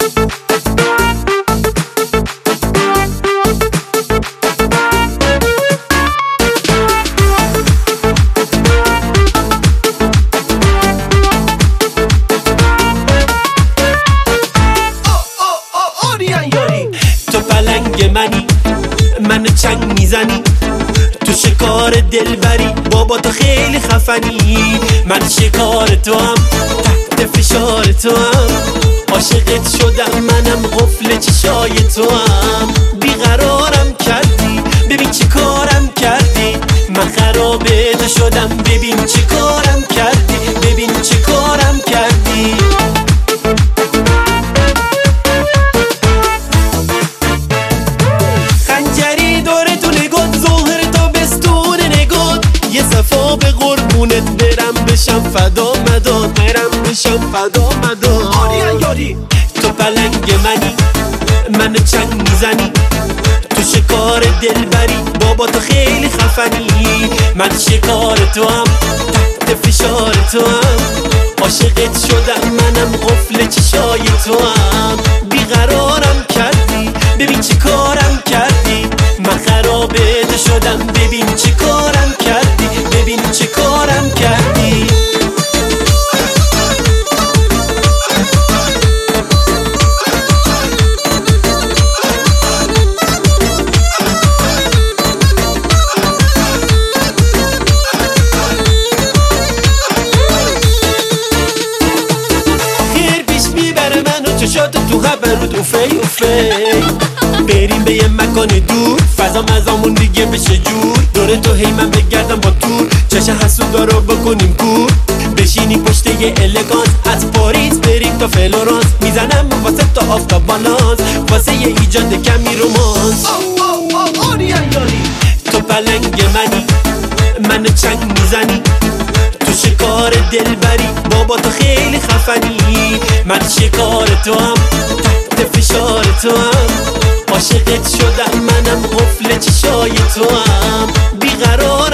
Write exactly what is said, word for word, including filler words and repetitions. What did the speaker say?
تو پلنگ منی، منو چنگ میزنی، تو شکار دلبری، بابا تو خیلی خفنی. من شکار تو هم، تحت فشار تو هم، عاشقت شدم منم، قفل چشای تو هم. بیقرارم کردی، ببین چی کارم کردی، من خرابه تو شدم، ببین چی کارم کردی، ببین چی کارم کردی. به قربونت برم بشم فدا مداد، برم بشم فدا مداد. آری یاری تو پلنگ منی، منو چنگ میزنی، تو شکار دلبری، بابا تو خیلی خفنی. من شکار تو هم، تحت فشار تو هم، عاشقت شدم منم، قفل چشای تو هم. بیقرارم کردی، ببین چی کارم کردی، من خرابه تو شدم، ببین چی کارم کردی، ببین چی کارم کردی. خیر پیش میبره منو چشات تو خبرود اوفی اوفی. بریم به یه مکان دور، فضا مزامون دیگه بشه جور، دور تو هی من بگردم با تور، چشم حسودا رو بکنیم کور، بشینی پشت یه الگانس، از پاریس بریم تا فلورانس، میزنم واسه تا آفتاب بالانس، واسه یه ایجاد کمی رومانس. تو پلنگ منی، منو چنگ میزنی، تو شکار دلبری، بابا تو خیلی خفنی. من شکار تو هم، تحت فشار تو هم، عاشقت شدم منم، قفل چشای تو هم. بیقرار